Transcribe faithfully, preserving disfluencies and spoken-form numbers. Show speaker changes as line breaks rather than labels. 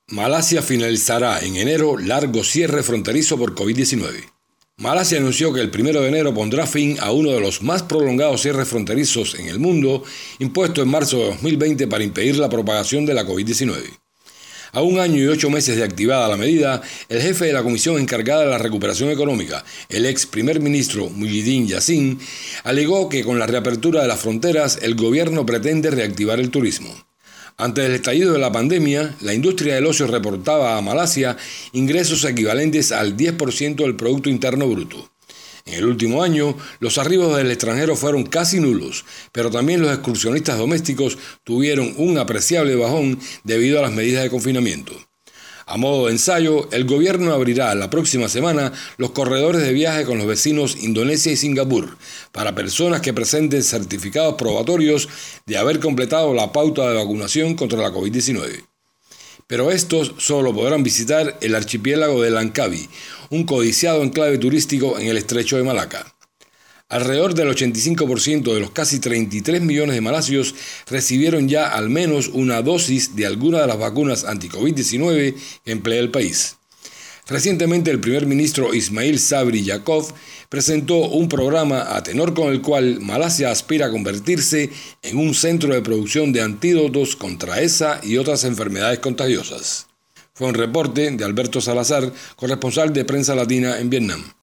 Malasia finalizará en enero largo cierre fronterizo por COVID diecinueve. Malasia anunció que el primero de enero pondrá fin a uno de los más prolongados cierres fronterizos en el mundo, impuesto en marzo de dos mil veinte para impedir la propagación de la COVID diecinueve. A un año y ocho meses de activada la medida, el jefe de la comisión encargada de la recuperación económica, el ex primer ministro Muhyiddin Yassin, alegó que con la reapertura de las fronteras el gobierno pretende reactivar el turismo. Antes del estallido de la pandemia, la industria del ocio reportaba a Malasia ingresos equivalentes al diez por ciento del Producto Interno Bruto. En el último año, los arribos del extranjero fueron casi nulos, pero también los excursionistas domésticos tuvieron un apreciable bajón debido a las medidas de confinamiento. A modo de ensayo, el gobierno abrirá la próxima semana los corredores de viaje con los vecinos Indonesia y Singapur para personas que presenten certificados probatorios de haber completado la pauta de vacunación contra la COVID diecinueve. Pero estos solo podrán visitar el archipiélago de Langkawi, un codiciado enclave turístico en el estrecho de Malaca. Alrededor del ochenta y cinco por ciento de los casi treinta y tres millones de malasios recibieron ya al menos una dosis de alguna de las vacunas anti-COVID diecinueve que emplea el país. Recientemente el primer ministro Ismail Sabri Yaakob presentó un programa a tenor con el cual Malasia aspira a convertirse en un centro de producción de antídotos contra esa y otras enfermedades contagiosas. Fue un reporte de Alberto Salazar, corresponsal de Prensa Latina en Vietnam.